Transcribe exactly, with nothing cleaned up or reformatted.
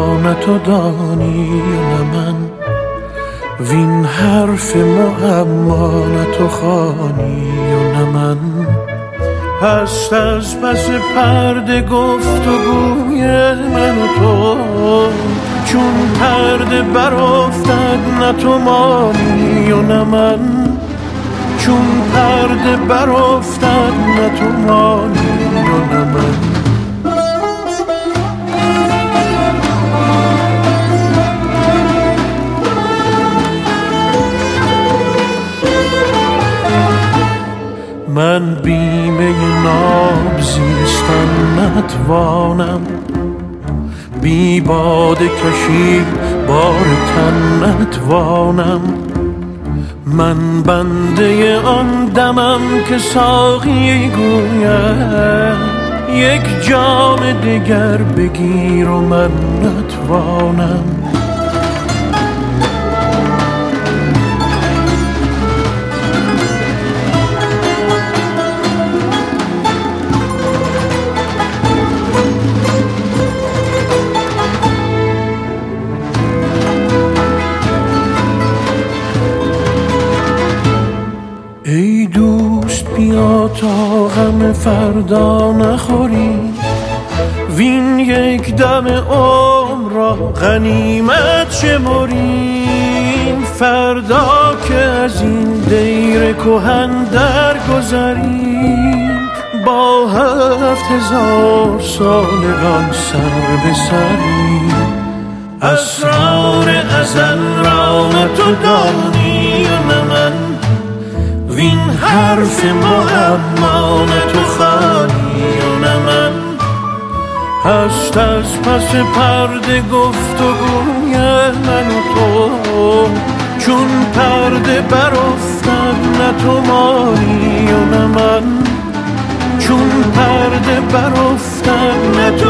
نه تو دانی نه من، وین حرف معما نه تو خوانی و نه من. هست از پس پرده گفت و گوی من و تو، چون پرده برافتد نه تو مانی و نه من، چون پرده برافتد نه تو مانی و نه من. من بیمه ناب زیستن نتوانم، بی باده کشید بار تن نتوانم. من بنده آن دمم که ساقی گوید یک جام دگر بگیر و من نتوانم. ای دوست بیا تا غم فردا نخوریم، وین یک دم عمر را غنیمت شمریم. فردا که از این دیر کهن درگذریم، با هفت هزار سالگان سر به سریم. اسرار ازل را نه تو دانی و نه من، وین حرف معما نه تو خوانی و نه من. هست از پس پرده گفت و گوی من و تو، چون پرده برافتد نه تو مانی و نه من، چون پرده برافتد نه تو